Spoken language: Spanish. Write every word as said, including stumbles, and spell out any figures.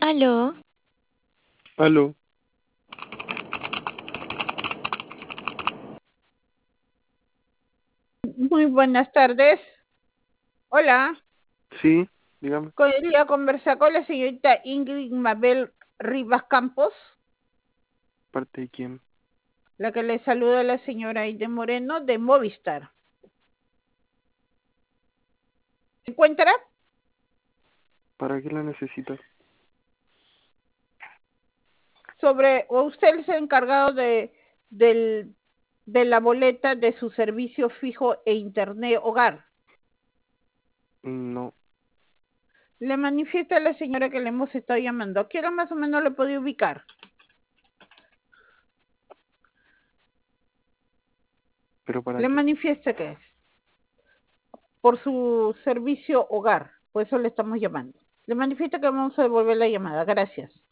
Aló, Aló, Muy buenas tardes. Hola. sí, dígame, Quería conversar con la señorita Ingrid Mabel Rivas Campos, ¿parte de quién? la que le saluda a la señora Aide Moreno de Movistar. ¿Se encuentra? ¿Para qué la necesita? Sobre, o usted es el encargado de, del, de la boleta de su servicio fijo e internet hogar. No, Le manifiesta a la señora que le hemos estado llamando. ¿A qué hora más o menos le puede ubicar? ¿pero para Le qué? manifiesta que es por su servicio hogar. Por eso le estamos llamando. Le manifiesta que vamos a devolver la llamada. Gracias.